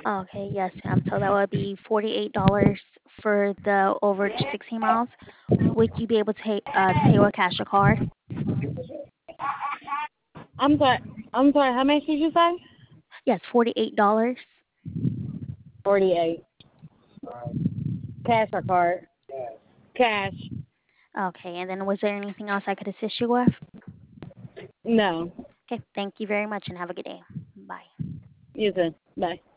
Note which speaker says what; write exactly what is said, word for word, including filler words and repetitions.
Speaker 1: Okay, yes, ma'am. So that would be forty-eight dollars for the over sixteen miles. Would you be able to pay, uh, to pay with cash or card?
Speaker 2: I'm sorry. I'm sorry. How much did you say?
Speaker 1: Yes, forty-eight dollars.
Speaker 2: Forty-eight. Cash or card? Cash.
Speaker 1: Okay, and then was there anything else I could assist you with?
Speaker 2: No.
Speaker 1: Okay, thank you very much and have a good day. Bye.
Speaker 2: You too. Bye.